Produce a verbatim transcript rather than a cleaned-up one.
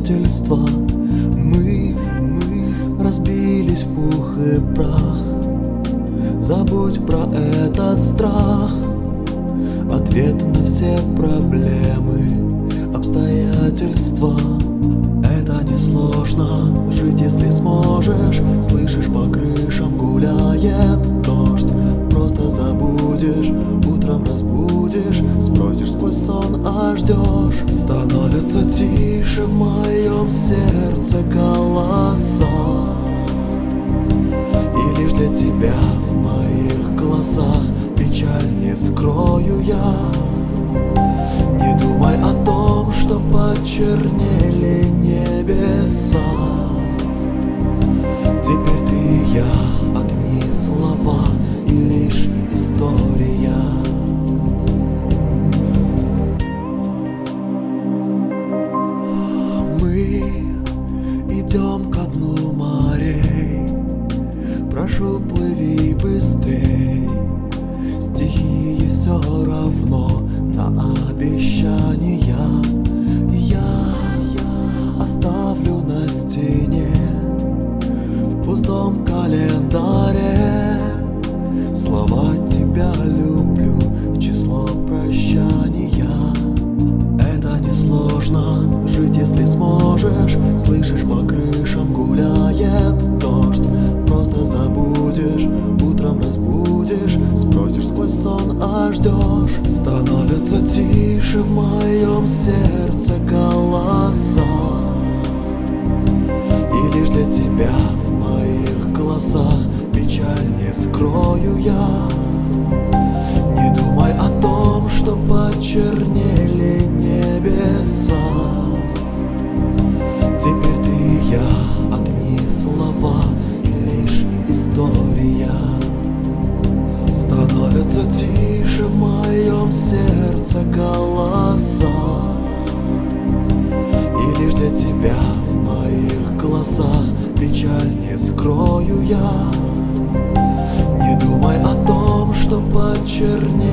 обстоятельства. Мы, мы разбились в пух и прах. Забудь про этот страх. Ответ на все проблемы, обстоятельства. Это несложно жить, если сможешь. Слышишь, по крышам гуляет дождь. Просто забудешь, утром разбудишь. Спросишь сквозь сон, а ждешь. Становится тише в моем сердце голоса. И лишь для тебя в моих глазах печаль не скрою я. Не думай о том, что почернели небеса. Теперь ты и я, одни слова и лишь история. Мы идем ко дну морей. Прошу, плыви быстрей. Стихии все равно на обещания. Я, я оставлю на стене в пустом календаре слова «тебя люблю» в число прощания. Это несложно жить, если сможешь. Слышишь, по крышам гуляет дождь. Просто забудешь, утром разбудишь. Спросишь сквозь сон, а ждешь. Становится тише в моем сердце голоса. И лишь для тебя в моих глазах печаль не скрою я. Не думай о том, что почернели небеса. Теперь ты и я, одни слова и лишь история. Становится тише в моем сердце голоса. И лишь для тебя в моих глазах печаль не скрою я. Не думай о том, что почернели